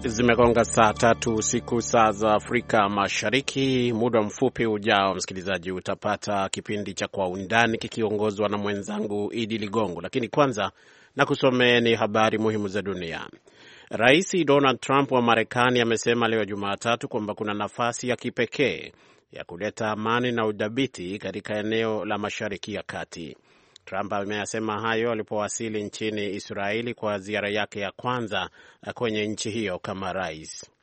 Zimegonga saa tatu usiku saa za Afrika Mashariki. Muda mfupi ujao, msikilizaji, utapata kipindi cha Kwa Undani kikiongozwa na mwenzangu Idi Ligongo, lakini kwanza na kusomeni habari muhimu za dunia. Rais Donald Trump wa Marekani amesema leo Jumatatu kwamba kuna nafasi ya kipekee ya kuleta amani na udhabiti katika eneo la Mashariki ya Kati. Trump ameyasema hayo alipowasili nchini Israeli kwa ziara yake ya kwanza kwenye nchi hiyo kama rais.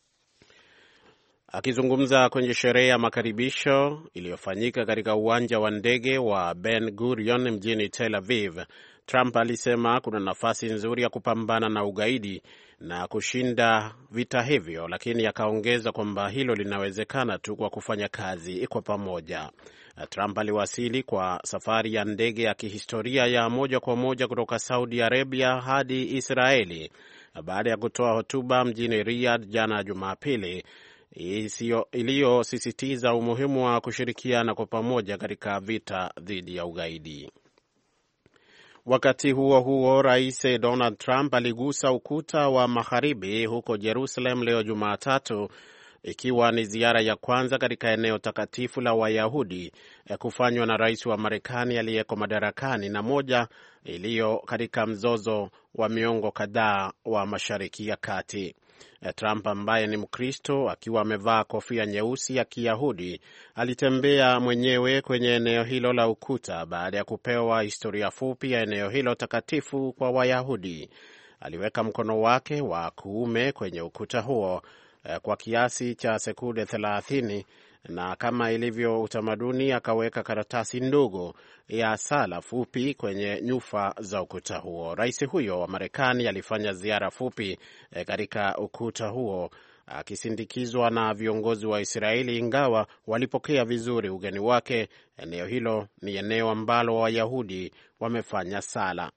Akizungumza kwenye sherehe ya makaribisho iliyofanyika katika uwanja wa ndege wa Ben Gurion mjini Tel Aviv, Trump alisema kuna nafasi nzuri ya kupambana na ugaidi na kushinda vita hivyo, lakini akaongeza kwamba hilo linawezekana tu kwa kufanya kazi kwa pamoja. Trump aliwasili kwa safari ya ndege ya kihistoria ya moja kwa moja kutoka Saudi Arabia hadi Israeli baada ya kutoa hotuba mjini Riyadh jana Jumapili iliyosisitiza umuhimu wa kushirikiana kwa pamoja katika vita dhidi ya ugaidi. Wakati huo huo, Rais Donald Trump aligusa ukuta wa magharibi huko Jerusalem leo Jumatatu, ikiwa ni ziara ya kwanza katika eneo takatifu la Wayahudi kufanywa na rais wa Marekani aliyeko madarakani na moja iliyo katika mzozo wa miongo kadhaa wa Mashariki ya Kati. Trump ambaye ni Mkristo akiwa amevaa kofia nyeusi ya Kiyahudi alitembea mwenyewe kwenye eneo hilo la ukuta baada ya kupewa historia fupi ya eneo hilo takatifu kwa Wayahudi. Aliweka mkono wake wa kuume kwenye ukuta huo kwa kiasi cha sekunde 30 na kama ilivyo utamaduni akaweka karatasi ndogo ya sala fupi kwenye nyufa za ukuta huo. Rais huyo wa Marekani alifanya ziara fupi katika ukuta huo akisindikizwa na viongozi wa Israeli, ingawa walipokea vizuri ugeni wake. Eneo hilo ni eneo ambalo Wayahudi wamefanya sala.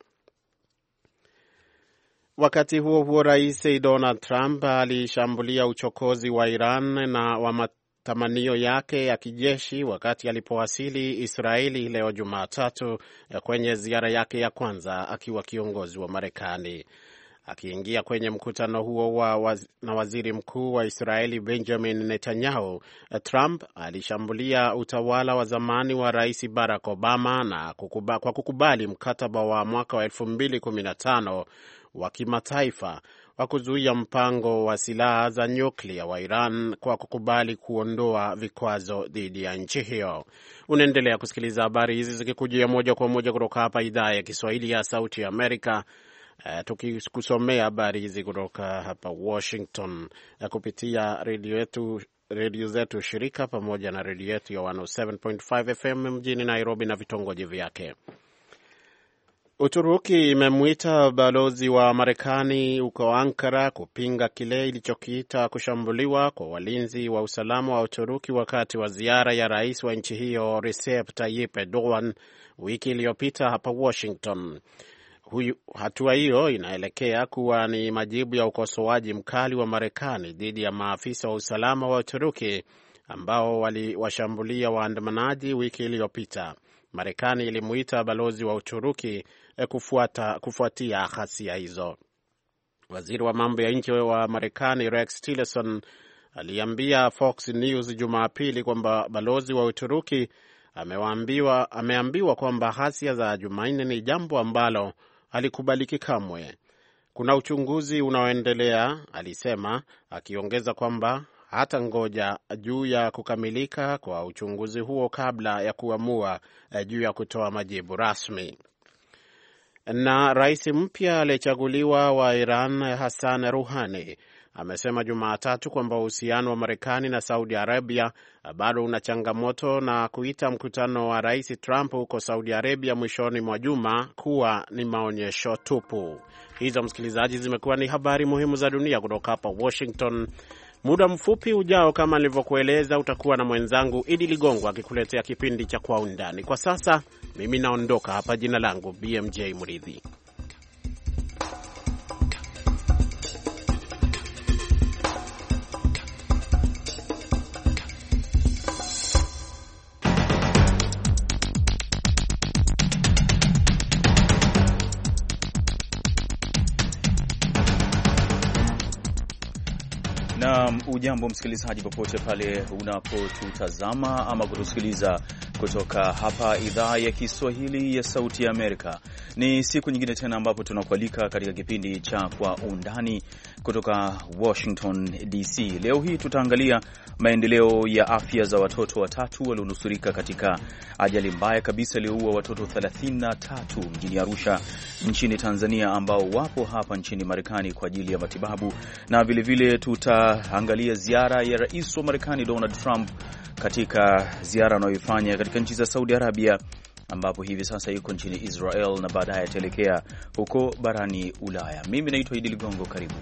Wakati huo huo, Rais Donald Trump alishambulia uchokozi wa Iran na wa matamanio yake ya kijeshi wakati alipowasili Israeli leo Jumatatu kwenye ziara yake ya kwanza akiwa kiongozi wa Marekani. Akiingia kwenye mkutano huo na waziri mkuu wa Israeli Benjamin Netanyahu, Trump alishambulia utawala wa zamani wa Rais Barack Obama na kwa kukubali mkataba wa mwaka wa 2015 wa kimataifa wa kuzuia mpango wa silaha za nyuklia wa Iran kwa kukubali kuondoa vikwazo dhidi ya nchi hiyo. Unaendelea kusikiliza habari hizi zikikujia moja kwa moja kutoka hapa idhaa ya Kiswahili ya Sauti ya Amerika, tukikusomea habari hizi kutoka hapa Washington kupitia redio zetu shirika pamoja na redio yetu ya 107.5 FM mjini Nairobi na vitongoji vyake. Uturuki imemwita balozi wa Marekani huko Ankara kupinga kile ilichokiita kushambuliwa kwa walinzi wa usalama wa Uturuki wakati wa ziara ya rais wa nchi hiyo Recep Tayyip Erdogan wiki iliyopita hapa Washington. Hatua hiyo inaelekea kuwa ni majibu ya ukosoaji mkali wa Marekani dhidi ya maafisa wa usalama wa Uturuki ambao waliwashambulia waandamanaji wiki iliyopita. Marekani ilimuita balozi wa Uturuki kufuatia ghasia hizo. Waziri wa mambo ya nje wa Marekani Rex Tillerson aliambia Fox News Jumapili kwamba balozi wa Uturuki ameambiwa kwamba ghasia za Jumanne ni jambo ambalo halikubaliki kamwe. Kuna uchunguzi unaoendelea, alisema, akiongeza kwamba hata ngoja juu ya kukamilika kwa uchunguzi huo kabla ya kuamua juu ya kutoa majibu rasmi. Na rais mpya aliyechaguliwa wa Iran Hassan Rouhani amesema Jumatatu kwamba uhusiano wa Marekani na Saudi Arabia bado una changamoto na kuita mkutano wa Rais Trump huko Saudi Arabia mwishoni mwa juma kuwa ni maonyesho tupu. Hizo, msikilizaji, zimekuwa ni habari muhimu za dunia kutoka hapa Washington. Muda mfupi ujao, kama nilivyokueleza, utakuwa na mwenzangu Idi Ligongo akikuletea kipindi cha Kwa Undani. Kwa sasa mimi naondoka hapa. Jina langu BMJ Muridhi. Na ujambo msikilizaji, popote pale unapotutazama ama kutusikiliza kutoka hapa idhaa ya Kiswahili ya Sauti ya Amerika. Ni siku nyingine tena ambapo tunakualika katika kipindi cha Kwa Undani kutoka Washington DC. Leo hii tutaangalia maendeleo ya afya za watoto watatu walionusurika katika ajali mbaya kabisa iliyoua watoto 33 mjini Arusha nchini Tanzania, ambao wapo hapa nchini Marekani kwa ajili ya matibabu, na vilevile tutaangalia ziara ya rais wa Marekani Donald Trump katika ziara anayoifanya katika nchi za Saudi Arabia, ambapo hivi sasa yuko nchini Israel na baadaye ataelekea huko barani Ulaya. Mimi naitwa Idi Ligongo, karibu.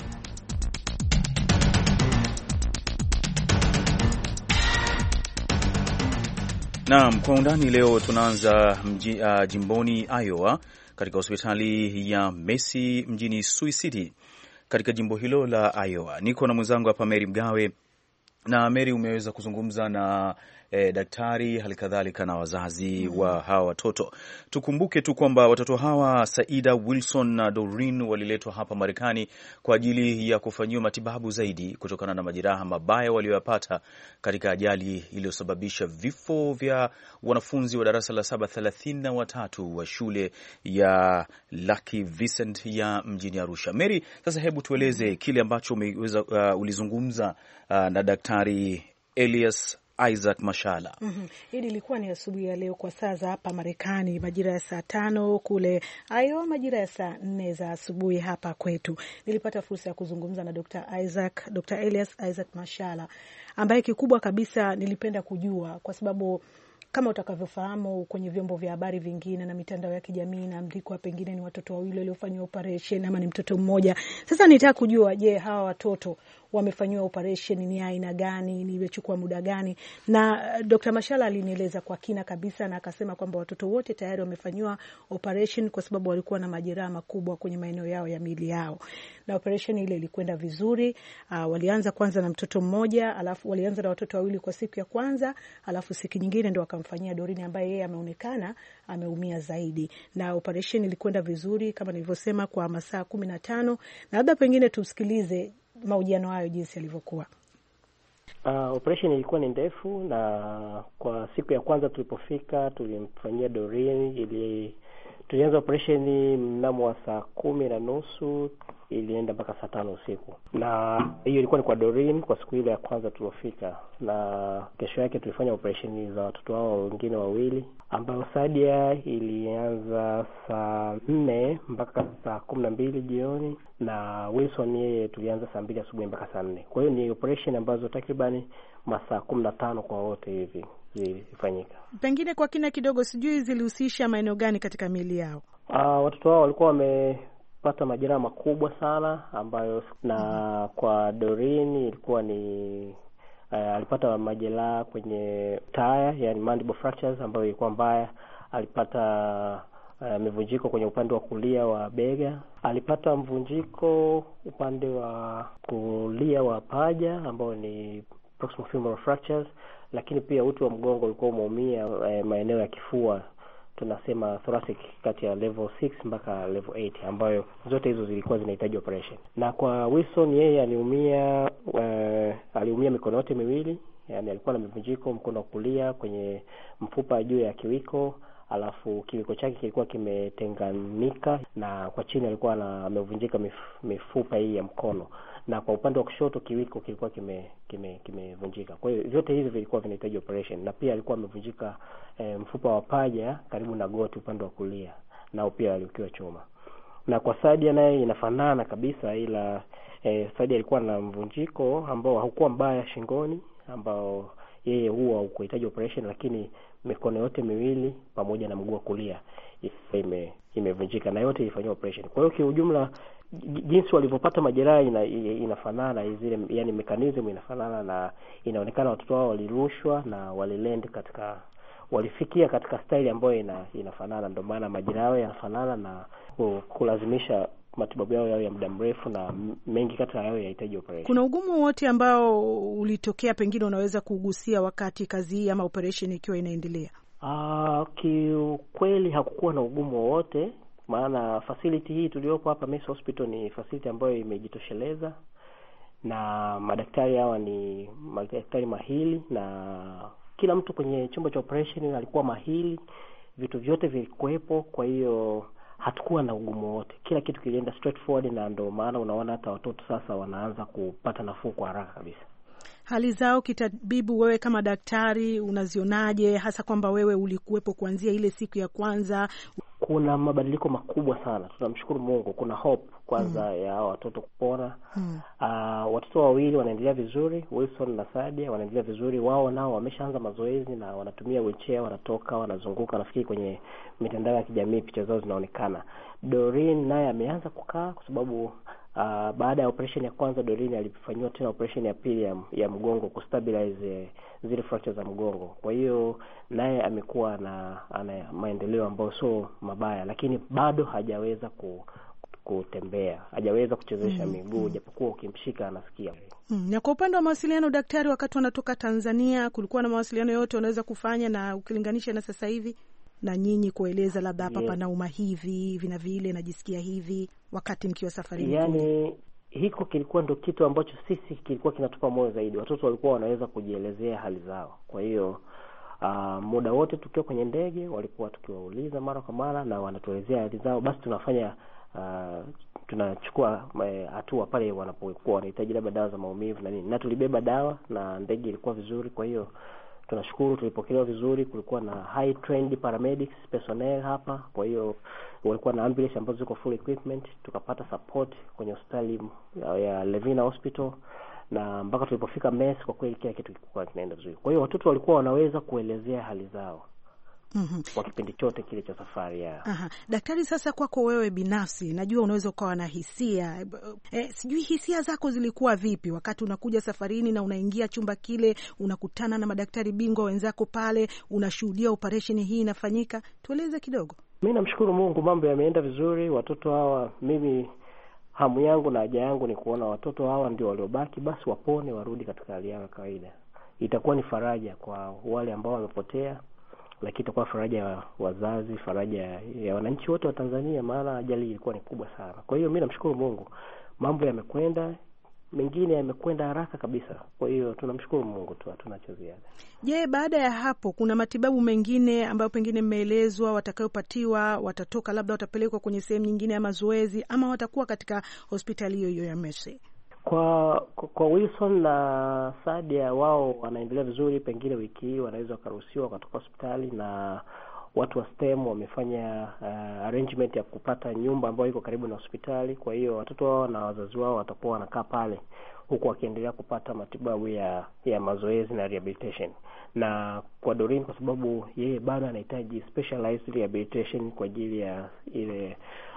Naam, kwa undani leo tunaanza jimboni Iowa, katika hospitali ya Massey mjini Sioux City katika jimbo hilo la Iowa. Niko na mwenzangu hapa Mary Mgawe, na Mary, umeweza kuzungumza na daktari halikadhalika na wazazi wa hawa watoto. Tukumbuke tu kwamba watoto hawa Saida, Wilson na Doreen waliletwa hapa Marekani kwa ajili ya kufanyiwa matibabu zaidi kutokana na majeraha mabaya walioyapata katika ajali iliyosababisha vifo vya wanafunzi wa darasa la 733 wa shule ya Lucky Vincent ya mjini Arusha. Mary, sasa hebu tueleze kile ambacho ulizungumza na daktari Elias Isaac Mashala. Hili ilikuwa ni asubuhi ya leo kwa saa za hapa Marekani, majira ya saa 5 kule Iowa, majira ya saa 4 za asubuhi hapa kwetu. Nilipata fursa ya kuzungumza na Dr. Elias Isaac Mashala, ambaye kikubwa kabisa nilipenda kujua, kwa sababu kama utakavyofahamu kwenye vyombo vya habari vingine na mitandao ya kijamii, na mliko pengine ni watoto wawili waliofanywa operation ama ni mtoto mmoja. Sasa nitaka kujua, je, hawa watoto wamefanywa operation ni aina gani, imechukua muda gani? Na Dr. Mashala alinieleza kwa kina kabisa, na akasema kwamba watoto wote tayari wamefanywa operation kwa sababu walikuwa na majeraha makubwa kwenye maeneo yao ya miili yao. Na operation ile ilikwenda vizuri. Walianza kwanza na mtoto mmoja, alafu walianza na watoto wawili kwa siku ya kwanza, alafu siku nyingine ndio wakamfanyia Doreen, ambaye yeye ameonekana ameumia zaidi. Na operation ilikwenda vizuri kama nilivyosema kwa masaa 15, na labda pengine tumsikilize mahojiano hayo jinsi yalivyokuwa. Operation ilikuwa ni ndefu, na kwa siku ya kwanza tulipofika tulimfanyia Doreen, tulianza operation mnamo saa 10:30, ilienda mpaka saa 5 usiku. Na hiyo ilikuwa ni kwa Doreen kwa siku ile ya kwanza tulofika, na kesho yake tulifanya operation za watoto wao wengine wawili, ambao Sadia ilianza saa 4 mpaka saa 12 jioni, na Wilson yeye tulianza saa 2 asubuhi mpaka saa 4. Kwa hiyo ni operation ambazo takribani masaa 15 kwa wote hivi zilifanyika. Pengine kwa kina kidogo, sijui zilihusisha maeneo gani katika miili yao? Watoto wao walikuwa wamepata majeraha makubwa sana, ambayo na kwa Doreen ilikuwa ni alipata majeraha kwenye taya, yani mandible fractures, ambayo ilikuwa mbaya. Alipata mvunjiko kwenye upande wa kulia wa bega, alipata mvunjiko upande wa kulia wa paja ambao ni proximal femoral fractures, lakini pia uti wa mgongo ulikuwa umeumia maeneo ya kifua, tunasema thoracic, kati ya level 6 mpaka level 8, ambayo zote hizo zilikuwa zinahitaji operation. Na kwa Wilson yeye aliumia mikono yote miwili, yani alikuwa na mvunjiko mkono wa kulia kwenye mfupa juu ya kiwiko, alafu kiwiko chake kilikuwa kimetenganika, na kwa chini alikuwa amevunjika mifupa hii ya mkono, na kwa upande wa kushoto kiwiko kilikuwa kimevunjika. Kwa hiyo vyote hivi vilikuwa vinahitaji operation, na pia alikuwa amevunjika mfupa wa paja karibu na goti upande wa kulia, nao pia aliukiwa chuma. Na kwa Sadia naye inafanana kabisa, ila Sadia alikuwa na mvunjiko ambao haukuwa mbaya shingoni, ambao yeye huwa haukuhitaji operation, lakini mikono yote miwili pamoja na mguu wa kulia imevunjika, na yote ilifanywa operation. Kwa hiyo kwa ujumla jinsi walivyopata majeraha inafanana, yani mechanism inafanana, na inaonekana watoto wao walirushwa na walifikia katika style ambayo inafanana, ndio maana majeraha yanafanana na kulazimisha matibabu yao ya muda mrefu, na mengi kati yao yahitaji operation. Kuna ugumu wote ambao ulitokea pengine unaweza kugusia wakati kazi hii ama operation ikiwa inaendelea? Kiukweli hakukuwa na ugumu wote, maana facility hii tuliopo hapa Massey Hospital ni facility ambayo imejitosheleza, na madaktari hawa ni madaktari mahiri, na kila mtu kwenye chumba cha operation alikuwa mahiri, vitu vyote vilikuwepo. Kwa hiyo hatukuwa na ugumu wote, kila kitu kilienda straightforward, na ndio maana unaona hata watoto sasa wanaanza kupata nafuu kwa haraka kabisa. Hali zao kitabibu, wewe kama daktari unazionaje, hasa kwamba wewe ulikuwepo kuanzia ile siku ya kwanza? Kuna mabadiliko makubwa sana, tunamshukuru Mungu. Kuna hope kwanza ya hao watoto kupona. Watoto wawili wanaendelea vizuri, Wilson na Sadia wanaendelea vizuri. Wao nao wameshaanza mazoezi na wanatumia wheelchair, wanatoka, wanazunguka, nafikiri kwenye mitandao ya kijamii picha zao zinaonekana. Doreen naye ameanza kukaa kwa sababu baada ya operation ya kwanza Doreen alifanywa tena operation ya pili ya mgongo kustabilize zile fractures za mgongo. Kwa hiyo naye amekuwa ana maendeleo ambayo sio mabaya, lakini bado hajaweza kutembea, hajaweza kuchezesha miguu, japokuwa ukimshika anasikia. Na kwa upande wa mawasiliano, daktari, wakati wanatoka Tanzania kulikuwa na mawasiliano yote wanaweza kufanya, na ukilinganisha na sasa hivi na nyinyi kueleza labda hapa panauma hivi na vile najisikia hivi wakati mkiwa safarini? Yani hiko kilikuwa ndo kitu ambacho sisi kilikuwa kinatupa moyo zaidi. Watoto walikuwa wanaweza kujielezea hali zao. Kwa hiyo muda wote tukiwa kwenye ndege walikuwa tukiwauliza mara kwa mara na wanatuelezea hali zao. Basi tunafanya tunachukua hatua pale wanapokuwa wanahitaji labda dawa za maumivu na nini, na tulibeba dawa na ndege ilikuwa vizuri. Kwa hiyo tunashukuru, tulipokelewa vizuri. Kulikuwa na high trained paramedics personnel hapa, kwa hiyo walikuwa na ambulance ambazo ziko full equipment. Tukapata support kwenye hospitali ya Levina Hospital, na mpaka tulipofika Mes kwa kweli kila kitu kilikuwa kinaenda vizuri. Kwa hiyo watoto walikuwa wanaweza kuelezea hali zao kwa kipindi chote kile cha safari yao. Daktari, sasa kwako wewe binafsi, najua unaweza ukawa na hisia. Sijui hisia zako zilikuwa vipi wakati unakuja safarini na unaingia chumba kile, unakutana na madaktari bingwa wenzako pale, unashuhudia operation hii inafanyika? Tueleze kidogo. Mimi namshukuru Mungu, mambo yameenda vizuri. Watoto hawa, mimi hamu yangu na haja yangu ni kuona watoto hawa ndio waliobaki, basi wapone, warudi katika hali yao ya kawaida. Itakuwa ni faraja kwa wale ambao wamepotea, lakini itakuwa faraja ya wazazi, faraja ya wananchi wote wa Tanzania, maana ajali ilikuwa ni kubwa sana. Kwa hiyo mimi namshukuru Mungu, mambo yamekwenda, mengine yamekwenda haraka kabisa. Kwa hiyo tunamshukuru Mungu tu, hatuna cha ziada. Je, baada ya hapo kuna matibabu mengine ambayo pengine mmeelezwa watakayopatiwa? Watatoka labda watapelekwa kwenye sehemu nyingine ya mazoezi, ama watakuwa katika hospitali hiyo ya Mercy? Kwa Wilson na Sadia, wao wanaendelea vizuri. Pengine wiki hii wanaweza wakaruhusiwa kutoka hospitali, na watu wa STEM wamefanya arrangement ya kupata nyumba ambayo iko karibu na hospitali. Kwa hiyo watoto wao na wazazi wao watakuwa wanakaa pale huku wakiendelea kupata matibabu ya mazoezi na rehabilitation. Na kwa Doreen, kwa sababu yeye bado anahitaji specialized rehabilitation kwa ajili ya ile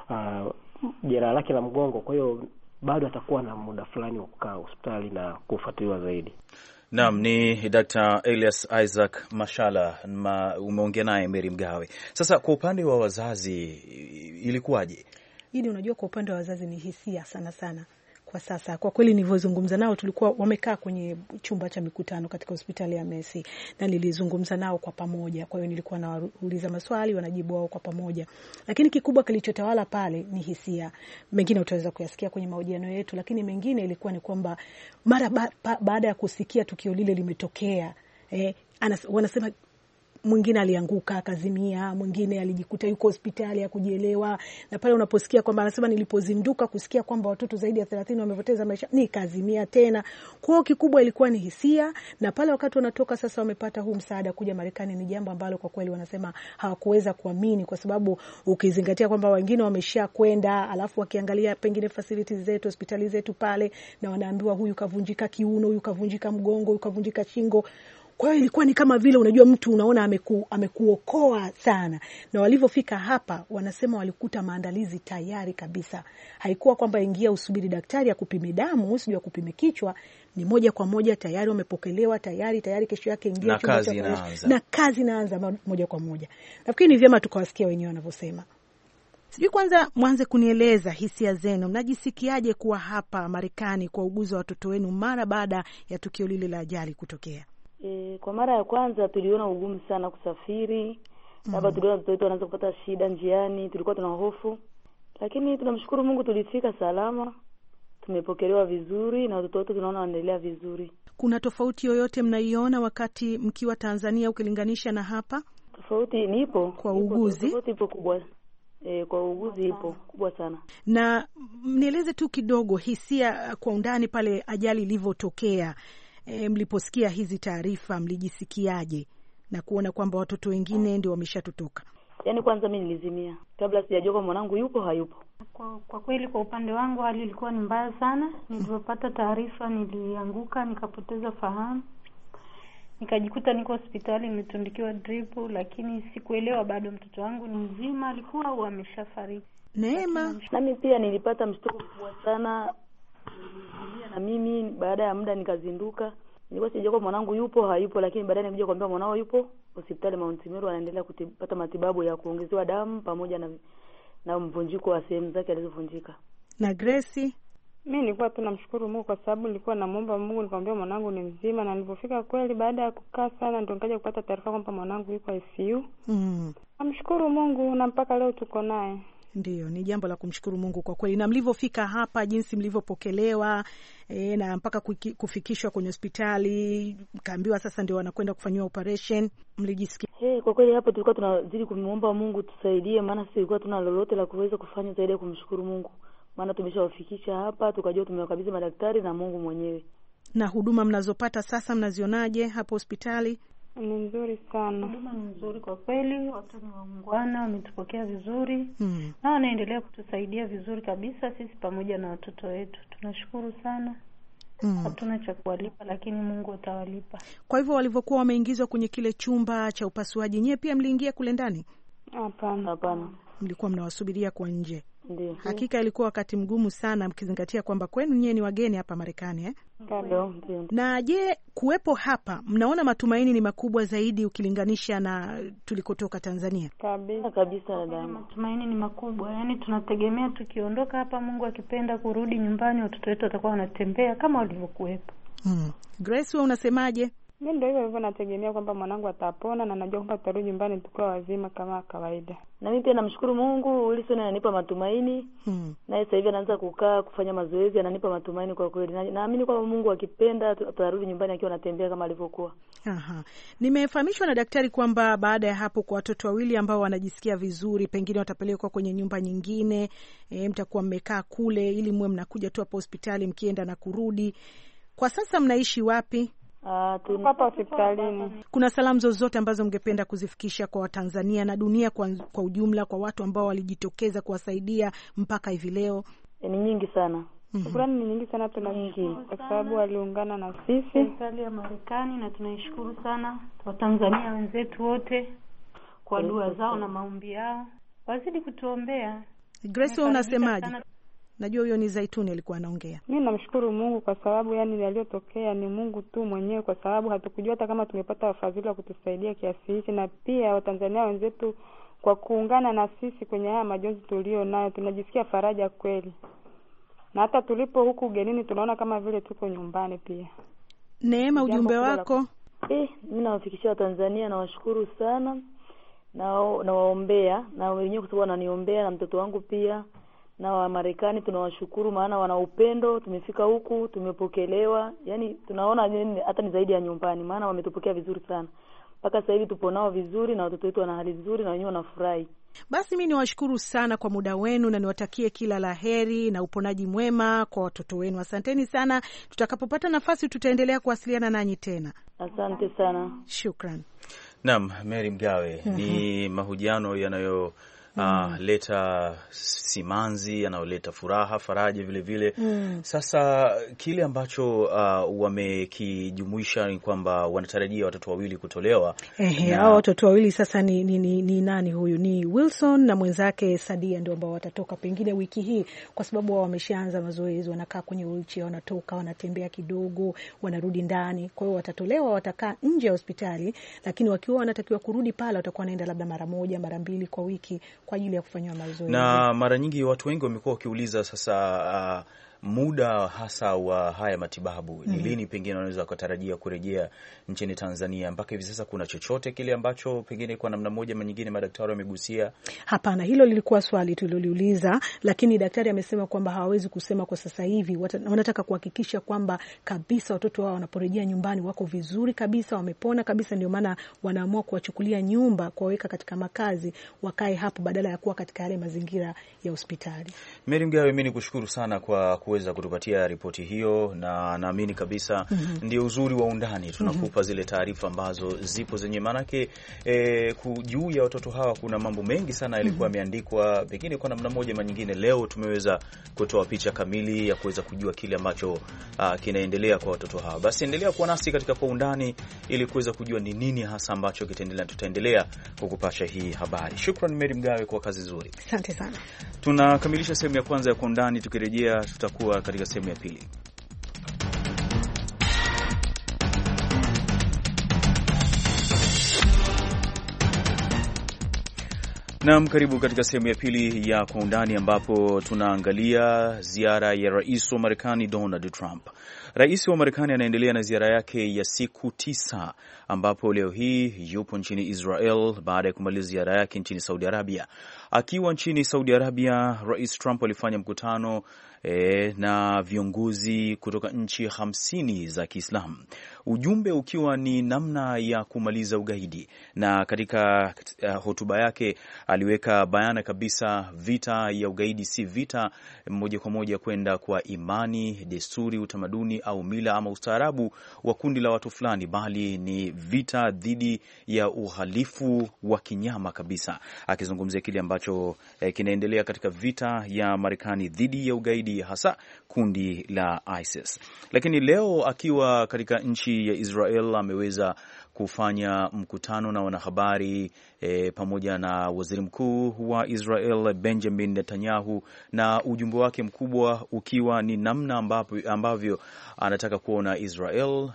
jeraha lake la mgongo, kwa hiyo bado atakuwa na muda fulani wa kukaa hospitali na kufuatiliwa zaidi. Naam, ni Dr. Elias Isaac Mashala, umeongea naye Mary Mgawe. Sasa kwa upande wa wazazi ilikuwaje? Hili, unajua, kwa upande wa wazazi ni hisia sana sana. Kwa sasa kwa kweli nilivyozungumza nao, tulikuwa wamekaa kwenye chumba cha mikutano katika hospitali ya Mercy, na nilizungumza nao kwa pamoja. Kwa hiyo nilikuwa nawauliza maswali, wanajibu wao kwa pamoja. Lakini kikubwa kilichotawala pale ni hisia. Mengine utaweza kuyasikia kwenye mahojiano yetu, lakini mengine ilikuwa ni kwamba mara baada ya kusikia tukio lile limetokea, wanasema mwingine alianguka akazimia, mwingine alijikuta yuko hospitali ya kujielewa. Na pale unaposikia kwamba anasema nilipozinduka kusikia kwamba watoto zaidi ya 30 wamepoteza maisha, nikazimia tena. Kwa hiyo kikubwa ilikuwa ni hisia, na pale wakati wanatoka sasa wamepata huu msaada kuja Marekani, ni jambo ambalo kwa kweli wanasema hawakuweza kuamini, kwa sababu ukizingatia kwamba wengine wamesha kwenda, alafu wakiangalia pengine facilities zetu, hospitali zetu pale, na wanaambiwa huyu kavunjika kiuno, huyu kavunjika mgongo, huyu kavunjika shingo. Kwa hiyo ilikuwa ni kama vile, unajua, mtu unaona amekuokoa sana. Na walivyofika hapa, wanasema walikuta maandalizi tayari kabisa. Haikuwa kwamba ingia usubiri daktari akupime damu, usijue akupime kichwa. Ni moja kwa moja tayari wamepokelewa, tayari kesho yake ingia na kazi inaanza. Na kazi inaanza moja kwa moja. Nafikiri ni vyema tukawasikia wenyewe wanavyosema. Sijui kwanza mwanze kunieleza hisia zenu. Mnajisikiaje kuwa hapa Marekani kwa uguzi wa watoto wenu mara baada ya tukio lile la ajali kutokea? Kwa mara ya kwanza tuliona ugumu sana kusafiri. Labda tuliona watoto wetu wanaanza kupata shida njiani, tulikuwa tuna hofu. Lakini tunamshukuru Mungu tulifika salama. tumepokelewa vizuri na watoto wote tunaona wanaendelea vizuri. Kuna tofauti yoyote mnaiona wakati mkiwa Tanzania ukilinganisha na hapa? Tofauti ni ipo kwa uuguzi. Tofauti ipo kubwa. Kwa uuguzi ipo kubwa sana. Na nieleze tu kidogo hisia kwa undani pale ajali ilivyotokea. Mliposikia hizi taarifa mlijisikiaje na kuona kwamba watoto wengine ndio wameshatotoka? Yaani kwanza mimi nilizimia kabla sijajua kama mwanangu yupo hayupo. Kwa kweli kwa upande wangu hali ilikuwa ni mbaya sana. Nilipopata taarifa nilianguka nikapoteza fahamu. Nikajikuta niko hospitali nimetundikiwa drip, lakini sikuelewa bado mtoto wangu ni mzima alikuwa au ameshafariki. Neema, nami pia nilipata mshtuko mkubwa sana. Na mimi baada ya muda nikazinduka. Nilikuwa sijajua kama mwanangu yupo hayupo, lakini baadaye nilikuja kuambia mwanao yupo hospitali Mount Meru, anaendelea kupata matibabu ya kuongezewa damu pamoja na mvunjiko wa sehemu zake alizovunjika. Na Grace, mimi nilikuwa tu namshukuru Mungu kwa sababu nilikuwa namuomba Mungu, nikamwambia mwanangu ni mzima, na nilipofika kweli baada ya kukaa sana ndio nikaja kupata taarifa kwamba mwanangu yuko ICU. Namshukuru Mungu na mpaka leo tuko naye. Ndio, ni jambo la kumshukuru Mungu kwa kweli. Na mlivyofika hapa, jinsi mlivyopokelewa na mpaka kufikishwa kwenye hospitali, kaambiwa sasa ndio wanakwenda kufanywa operation, mlijisikia? Kwa kweli hapo tulikuwa tunazidi kumuomba Mungu tusaidie, maana sisi tulikuwa tuna lolote la kuweza kufanya zaidi ya kumshukuru Mungu. Maana tumeshawafikisha hapa, tukajua tumewakabidhi madaktari na Mungu mwenyewe. Na huduma mnazopata sasa mnazionaje hapo hospitali? Ni nzuri sana. Huduma ni nzuri kwa kweli, watu ni waungwana, wametupokea vizuri. Na wanaendelea kutusaidia vizuri kabisa sisi pamoja na watoto wetu. Tunashukuru sana. Hatuna cha kuwalipa, lakini Mungu atawalipa. Kwa hivyo walivyokuwa wameingizwa kwenye kile chumba cha upasuaji, nyewe pia mliingia kule ndani? Hapana. Mlikuwa mnawasubiria kwa nje? Ndiyo. Hakika ilikuwa wakati mgumu sana mkizingatia kwamba kwenu nyewe ni wageni hapa Marekani Ndiyo. Na je, kuwepo hapa mnaona matumaini ni makubwa zaidi ukilinganisha na tulikotoka Tanzania? Kabisa dada. Matumaini ni makubwa. Yaani tunategemea tukiondoka hapa, Mungu akipenda, kurudi nyumbani watoto wetu watakuwa wanatembea kama walivyokuwepo. Grace, wewe unasemaje? Mimi ndio hivyo nategemea kwamba mwanangu atapona na najua kwamba tutarudi nyumbani tukiwa wazima kama kawaida. Na mimi pia namshukuru Mungu, Wilson ananipa matumaini. Na sasa hivi anaanza kukaa kufanya mazoezi, ananipa matumaini kwa kweli. Naamini kwamba Mungu akipenda tutarudi nyumbani akiwa anatembea kama alivyokuwa. Nimefahamishwa na daktari kwamba baada ya hapo kwa watoto wawili ambao wanajisikia vizuri, pengine watapelekwa kwenye nyumba nyingine. Mtakuwa mmekaa kule ili muwe mnakuja tu hapo hospitali mkienda na kurudi. Kwa sasa mnaishi wapi? Hapa hospitalini. Kuna salamu zozote ambazo mngependa kuzifikisha kwa Watanzania na dunia kwa ujumla, kwa watu ambao walijitokeza kuwasaidia mpaka hivi leo? Ni nyingi sana. Shukrani ni nyingi sana, tunashukuru kwa sababu waliungana na sisi serikali ya Marekani, na tunaishukuru sana Watanzania wenzetu wote kwa dua zao na maombi yao. Wazidi kutuombea. Grace, wewe unasemaje? Najua huyo ni Zaituni alikuwa anaongea. Mimi namshukuru Mungu kwa sababu yaliyotokea ni Mungu tu mwenyewe, kwa sababu hatukujua hata kama tungepata wafadhili wa kutusaidia kiasi hichi, na pia Watanzania wenzetu kwa kuungana na sisi kwenye haya majonzi tulio nayo, tunajisikia faraja kweli. Na hata tulipo huku ugenini tunaona kama vile tuko nyumbani pia. Neema, ujumbe wako? Mimi nawafikishia Watanzania na washukuru sana. Na waombea na wenyewe kwa sababu wananiombea na mtoto wangu pia. Na wa Marekani tunawashukuru maana wana upendo, tumefika huku, tumepokelewa. Yaani tunaona hata ni zaidi ya nyumbani maana wametupokea vizuri sana. Mpaka sasa hivi tupo nao vizuri na watoto wetu wana hali nzuri na wenyewe wanafurahi. Basi mimi niwashukuru sana kwa muda wenu na niwatakie kila laheri na uponaji mwema kwa watoto wenu. Asanteni sana. Tutakapopata nafasi tutaendelea kuwasiliana nanyi tena. Asante sana. Shukran. Naam, Mary Mgawe, ni mahojiano yanayo leta simanzi, yanayoleta furaha, faraja vile vile. Sasa kile ambacho wamekijumuisha ni kwamba wanatarajia watoto wawili kutolewa. Hao watoto wawili sasa ni nani huyu? Ni Wilson na mwenzake Sadia ndio ambao watatoka pengine wiki hii, kwa sababu wao wameshaanza mazoezi, wanakaa kwenye wheelchair, wanatoka, wanatembea kidogo, wanarudi ndani. Kwa hiyo watatolewa, watakaa nje ya hospitali, lakini wakiwa wanatakiwa kurudi pale watakuwa wanaenda labda mara moja, mara mbili kwa wiki kwa ajili ya kufanywa mazoezi. Na mara nyingi watu wengi wamekuwa wakiuliza sasa muda hasa wa haya matibabu ni lini pengine wanaweza kutarajia kurejea nchini Tanzania? Mpaka hivi sasa kuna chochote kile ambacho pengine kwa namna moja ama nyingine madaktari wamegusia? Hapana, hilo lilikuwa swali tuliloliuliza, lakini daktari amesema kwamba hawawezi kusema kwa sasa hivi. Wanataka kuhakikisha kwamba kabisa watoto wao wanaporejea nyumbani wako vizuri kabisa, wamepona kabisa. Ndio maana wanaamua kuwachukulia nyumba, kuwaweka katika makazi, wakae hapo badala ya kuwa katika yale mazingira ya hospitali. Mary Mgawe, mimi nikushukuru sana kwa kuweza kutupatia ripoti hiyo, na naamini kabisa ndio uzuri wa Undani, tunakupa zile taarifa ambazo zipo zenye manake juu ya watoto hawa. Kuna mambo mengi sana yalikuwa yameandikwa, pengine kwa namna moja ama nyingine leo tumeweza kutoa picha kamili ya kuweza kujua kile ambacho kinaendelea kwa watoto hawa. Basi endelea kuwa nasi katika Kwa Undani ili kuweza kujua ni nini hasa ambacho kitaendelea. Tutaendelea kukupasha hii habari. Shukran Mary Mgawe kwa kazi nzuri. Asante sana. Tunakamilisha sehemu ya kwanza ya Kwa Undani. Tukirejea tutakuwa katika sehemu ya pili. Naam, karibu katika sehemu ya pili ya Kwa Undani ambapo tunaangalia ziara ya Rais wa Marekani Donald Trump. Rais wa Marekani anaendelea na ziara yake ya siku 9 ambapo leo hii yupo nchini Israel baada ya kumaliza ziara yake nchini Saudi Arabia. Akiwa nchini Saudi Arabia, Rais Trump alifanya mkutano na viongozi kutoka nchi 50 za Kiislamu, ujumbe ukiwa ni namna ya kumaliza ugaidi. Na katika hotuba yake aliweka bayana kabisa vita ya ugaidi si vita moja kwa moja kwenda kwa imani, desturi, utamaduni au mila ama ustaarabu wa kundi la watu fulani, bali ni vita dhidi ya uhalifu wa kinyama kabisa, akizungumzia kile ambacho kinaendelea katika vita ya Marekani dhidi ya ugaidi, hasa kundi la ISIS. Lakini leo akiwa katika nchi ya Israel ameweza kufanya mkutano na wanahabari pamoja na waziri mkuu wa Israel Benjamin Netanyahu, na ujumbe wake mkubwa ukiwa ni namna ambavyo anataka kuona Israel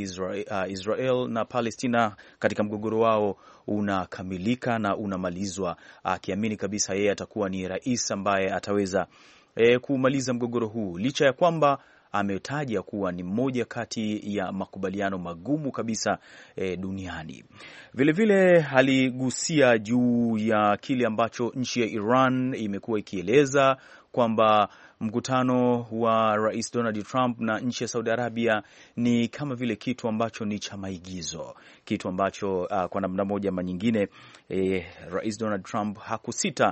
na Palestina katika mgogoro wao unakamilika na unamalizwa, akiamini kabisa yeye atakuwa ni rais ambaye ataweza kumaliza mgogoro huu, licha ya kwamba ametaja kuwa ni mmoja kati ya makubaliano magumu kabisa duniani. Vilevile aligusia juu ya kile ambacho nchi ya Iran imekuwa ikieleza kwamba mkutano wa Rais Donald Trump na nchi ya Saudi Arabia ni kama vile kitu ambacho ni cha maigizo, kitu ambacho kwa namna moja ama nyingine Rais Donald Trump hakusita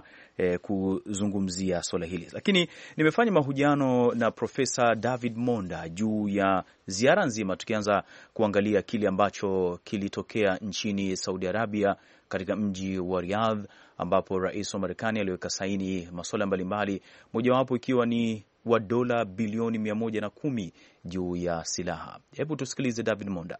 kuzungumzia swala hili. Lakini nimefanya mahojiano na Profesa David Monda juu ya ziara nzima, tukianza kuangalia kile ambacho kilitokea nchini Saudi Arabia katika mji wa Riyadh, ambapo rais wa Marekani aliweka saini masuala mbalimbali, mojawapo ikiwa ni wa dola bilioni 110 juu ya silaha. Hebu tusikilize David Monda.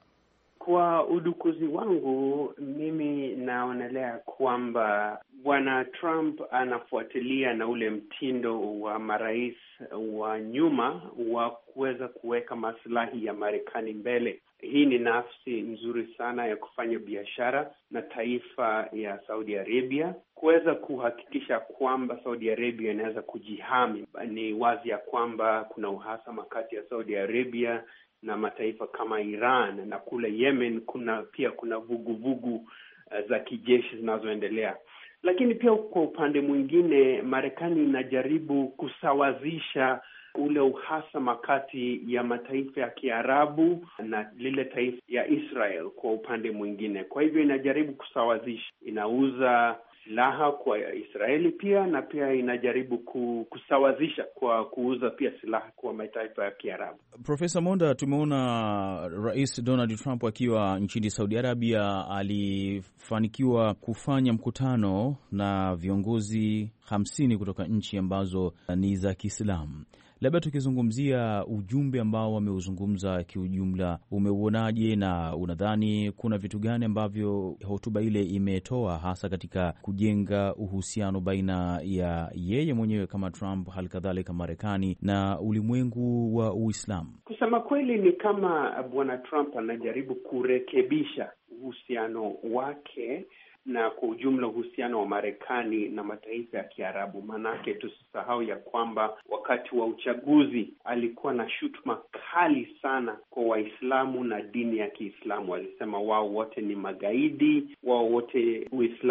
Kwa udukuzi wangu mimi naonelea kwamba Bwana Trump anafuatilia na ule mtindo wa marais wa nyuma wa kuweza kuweka maslahi ya Marekani mbele. Hii ni nafsi nzuri sana ya kufanya biashara na taifa ya Saudi Arabia, kuweza kuhakikisha kwamba Saudi Arabia inaweza kujihami. Ni wazi ya kwamba kuna uhasama kati ya Saudi Arabia na mataifa kama Iran, na kule Yemen kuna vuguvugu za kijeshi zinazoendelea. Lakini pia kwa upande mwingine, Marekani inajaribu kusawazisha ule uhasama kati ya mataifa ya Kiarabu na lile taifa ya Israel kwa upande mwingine. Kwa hivyo inajaribu kusawazisha, inauza silaha kwa Israeli pia, na pia inajaribu kusawazisha kwa kuuza pia silaha kwa mataifa ya Kiarabu. Profesa Monda, tumeona Rais Donald Trump akiwa nchini Saudi Arabia alifanikiwa kufanya mkutano na viongozi 50 kutoka nchi ambazo ni za Kiislamu. Labda tukizungumzia ujumbe ambao wameuzungumza kiujumla, umeuonaje na unadhani kuna vitu gani ambavyo hotuba ile imetoa hasa katika kujenga uhusiano baina ya yeye mwenyewe kama Trump, hali kadhalika Marekani na ulimwengu wa Uislamu? Kusema kweli ni kama Bwana Trump anajaribu kurekebisha uhusiano wake na kwa ujumla uhusiano wa Marekani na mataifa ya Kiarabu. Manake tusisahau ya kwamba wakati wa uchaguzi alikuwa na shutuma kali sana kwa Waislamu na dini ya Kiislamu. Alisema wao wote ni magaidi, wao wote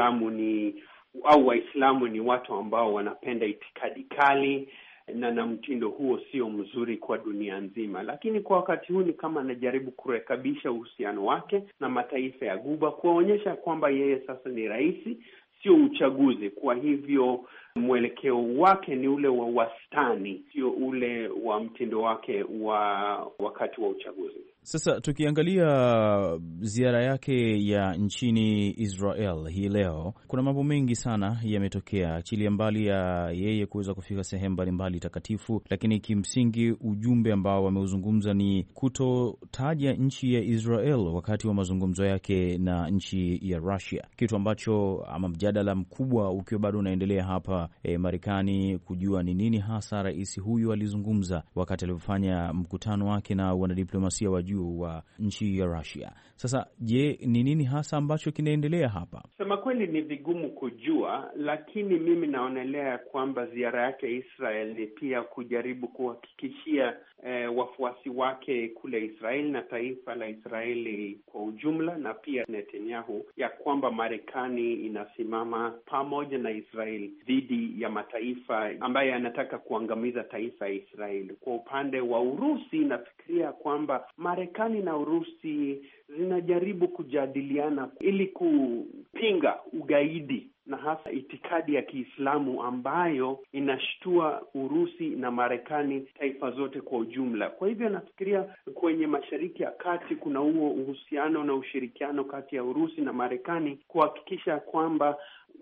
Waislamu ni watu ambao wanapenda itikadi kali, na mtindo huo sio mzuri kwa dunia nzima. Lakini kwa wakati huu ni kama anajaribu kurekebisha uhusiano wake na mataifa ya Ghuba, kuonyesha kwamba yeye sasa ni rais, sio uchaguzi. Kwa hivyo mwelekeo wake ni ule wa wastani, sio ule wa mtindo wake wa wakati wa uchaguzi. Sasa tukiangalia ziara yake ya nchini Israel hii leo, kuna mambo mengi sana yametokea, achilia mbali ya yeye kuweza kufika sehemu mbalimbali takatifu, lakini kimsingi ujumbe ambao wameuzungumza ni kutotaja nchi ya Israel wakati wa mazungumzo yake na nchi ya Russia, kitu ambacho ama mjadala mkubwa ukiwa bado unaendelea hapa Marekani kujua ni nini hasa rais huyu alizungumza wakati alipofanya mkutano wake na wanadiplomasia wa juu wa nchi ya Russia. Sasa je, ni nini hasa ambacho kinaendelea hapa? Sema kweli ni vigumu kujua, lakini mimi naonelea kwamba ziara yake Israel ni pia kujaribu kuhakikishia wafuasi wake kule Israel na taifa la Israeli kwa ujumla, na pia Netanyahu, ya kwamba Marekani inasimama pamoja na Israel dhidi ya mataifa ambaye anataka kuangamiza taifa ya Israeli. Kwa upande wa Urusi, nafikiria kwamba Marekani na Urusi zinajaribu kujadiliana ili kupinga ugaidi na hasa itikadi ya Kiislamu ambayo inashtua Urusi na Marekani, taifa zote kwa ujumla. Kwa hivyo nafikiria kwenye Mashariki ya Kati kuna huo uhusiano na ushirikiano kati ya Urusi na Marekani kuhakikisha kwamba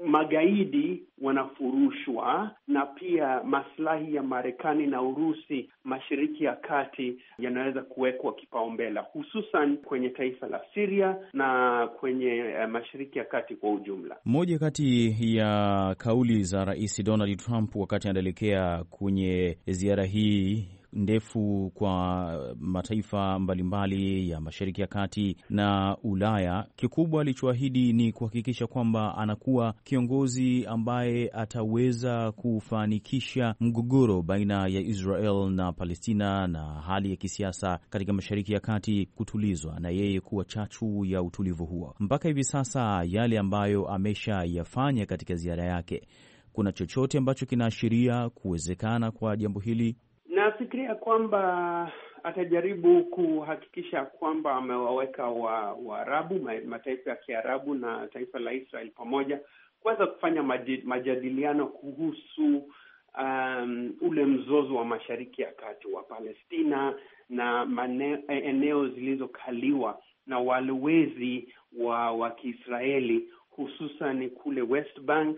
magaidi wanafurushwa, na pia maslahi ya Marekani na Urusi Mashariki ya Kati yanaweza kuwekwa kipaumbele, hususan kwenye taifa la Syria na kwenye Mashariki ya Kati kwa ujumla. Moja kati ya kauli za Rais Donald Trump wakati anaelekea kwenye ziara hii ndefu kwa mataifa mbalimbali ya Mashariki ya Kati na Ulaya, kikubwa alichoahidi ni kuhakikisha kwamba anakuwa kiongozi ambaye ataweza kufanikisha mgogoro baina ya Israel na Palestina na hali ya kisiasa katika Mashariki ya Kati kutulizwa na yeye kuwa chachu ya utulivu huo. Mpaka hivi sasa yale ambayo ameshayafanya katika ziara yake, kuna chochote ambacho kinaashiria kuwezekana kwa jambo hili? Nafikiria kwamba atajaribu kuhakikisha kwamba amewaweka Waarabu, mataifa ya Kiarabu na taifa la Israel pamoja, kuweza kufanya majadiliano kuhusu ule mzozo wa Mashariki ya Kati wa Palestina na eneo zilizokaliwa na walowezi wa Kiisraeli, hususan kule West Bank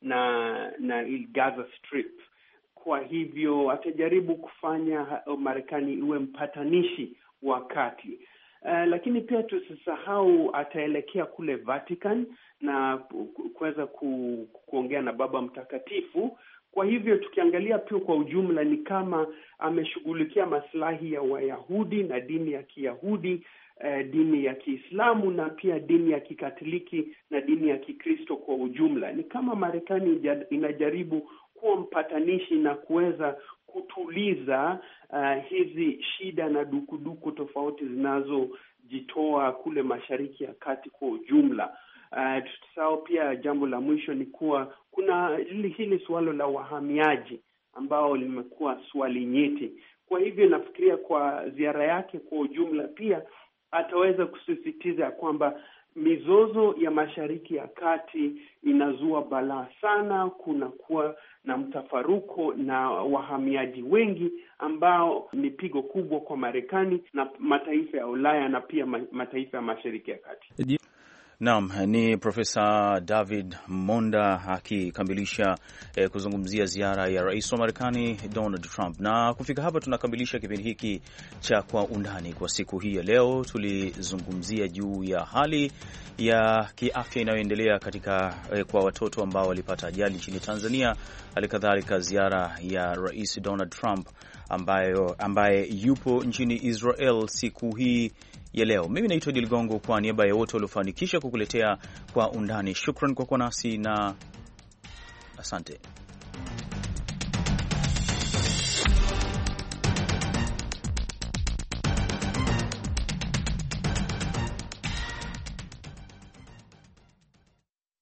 na Gaza Strip. Kwa hivyo atajaribu kufanya Marekani iwe mpatanishi wakati. Lakini pia tusisahau ataelekea kule Vatican na kuweza kuongea na Baba Mtakatifu. Kwa hivyo tukiangalia pia kwa ujumla ni kama ameshughulikia maslahi ya Wayahudi na dini ya Kiyahudi, dini ya Kiislamu na pia dini ya Kikatoliki na dini ya Kikristo kwa ujumla. Ni kama Marekani inajaribu kuwa mpatanishi na kuweza kutuliza hizi shida na dukuduku tofauti zinazojitoa kule Mashariki ya Kati kwa ujumla. Tusahau pia jambo la mwisho ni kuwa kuna hili suala la wahamiaji ambao limekuwa swali nyeti. Kwa hivyo nafikiria kwa ziara yake kwa ujumla pia ataweza kusisitiza kwamba mizozo ya Mashariki ya Kati inazua balaa sana, kunakuwa na mtafaruko na wahamiaji wengi ambao ni pigo kubwa kwa Marekani na mataifa ya Ulaya na pia mataifa ya Mashariki ya Kati. Naam, ni Profesa David Monda akikamilisha kuzungumzia ziara ya Rais wa Marekani Donald Trump. Na kufika hapa tunakamilisha kipindi hiki cha Kwa Undani kwa siku hii ya leo. Tulizungumzia juu ya hali ya kiafya inayoendelea kwa watoto ambao walipata ajali nchini Tanzania, halikadhalika ziara ya Rais Donald Trump ambaye yupo nchini Israel siku hii ya leo. Mimi naitwa Idi Ligongo, kwa niaba ya wote waliofanikisha kukuletea Kwa Undani. Shukran kwa kuwa nasi na asante.